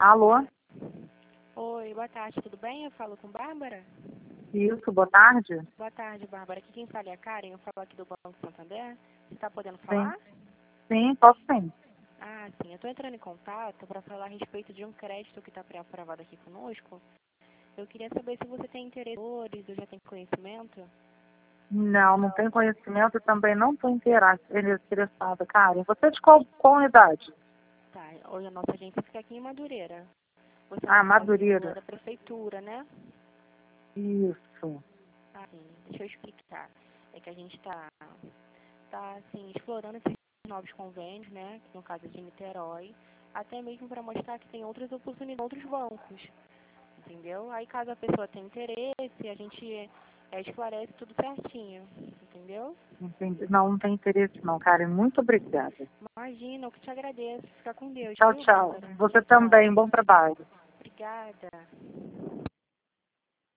Alô? Oi, boa tarde, tudo bem? Eu falo com Bárbara? Isso, boa tarde? Boa tarde, Bárbara. Aqui quem fala é a Karen, eu falo aqui do Banco Santander. Você está podendo Sim. falar? Sim, posso sim. Ah, sim. Eu estou entrando em contato para falar a respeito de um crédito que está pré-aprovado aqui conosco. Eu queria saber se você tem interesse ou já tem conhecimento. Não tenho conhecimento e também não estou interessada. Karen, você é de qual unidade? Tá, hoje a nossa agência fica aqui em Madureira. Você, no Ah, caso, é Madureira. da prefeitura, né? Isso. Ah, sim. Deixa eu explicar. É que a gente tá assim, explorando esses novos convênios, né? Que no caso é de Niterói, até mesmo para mostrar que tem outras oportunidades em outros bancos, entendeu? Aí caso a pessoa tenha interesse, a gente esclarece tudo certinho, entendeu? Entendi. Não tem interesse não, Karen. Muito obrigada. Imagina, eu que te agradeço. Fica com Deus, Tchau, viu, tchau. Bárbara? Você Tchau, tchau. também. Bom trabalho. Obrigada.